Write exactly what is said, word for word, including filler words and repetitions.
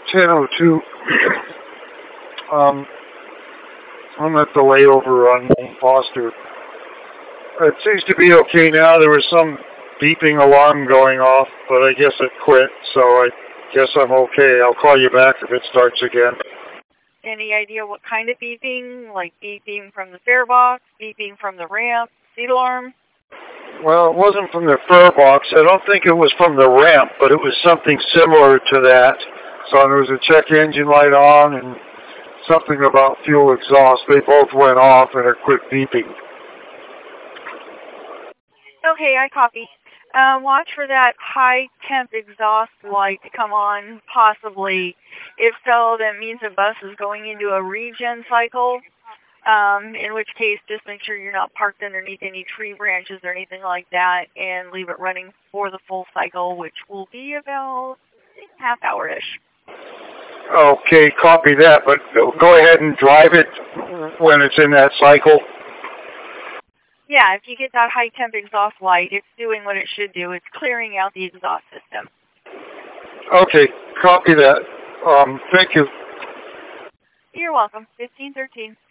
ten oh two. um, I'm at the layover on Foster. It seems to be okay now. There was some beeping alarm going off, but I guess it quit, so I guess I'm okay. I'll call you back if it starts again. Any idea what kind of beeping? Like beeping from the fare box, beeping from the ramp, seat alarm? Well, it wasn't from the fare box. I don't think it was from the ramp, but it was something similar to that. So there was a check engine light on and something about fuel exhaust. They both went off and it quit beeping. Okay, I copy. Uh, watch for that high temp exhaust light to come on, possibly. If so, that means the bus is going into a regen cycle, um, in which case just make sure you're not parked underneath any tree branches or anything like that, and leave it running for the full cycle, which will be about half hour-ish. Okay, copy that, but go ahead and drive it when it's in that cycle. Yeah, if you get that high temp exhaust light, it's doing what it should do. It's clearing out the exhaust system. Okay, copy that. Um, thank you. You're welcome. fifteen thirteen.